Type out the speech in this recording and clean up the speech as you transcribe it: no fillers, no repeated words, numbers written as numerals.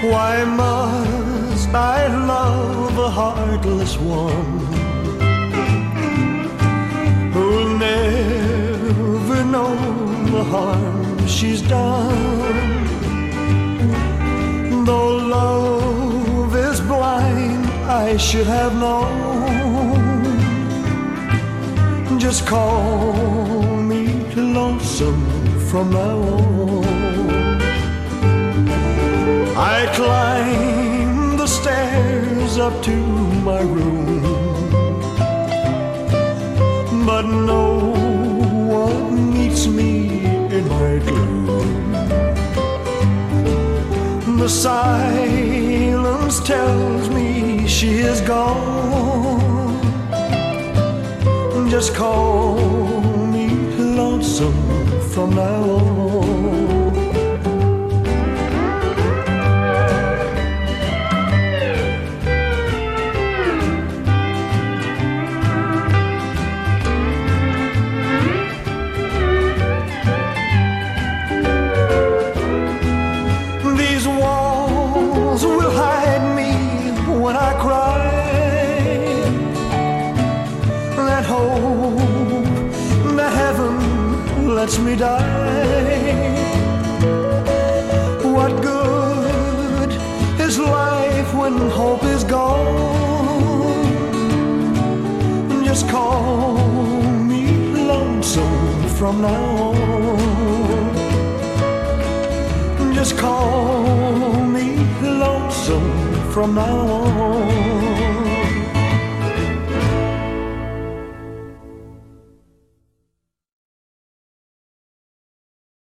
Why must I love a heartless one who'll never know the harm she's done? Though love is blind, I should have known. Just call me lonesome from now on. I climb the stairs up to my room, but no one meets me in my gloom. The silence tells me she is gone. Just call me lonesome from now on. These walls will hide me when I cry. That hope that heaven lets me die. What good is life when hope is gone? Just call me lonesome from now on. Just call me lonesome from now on.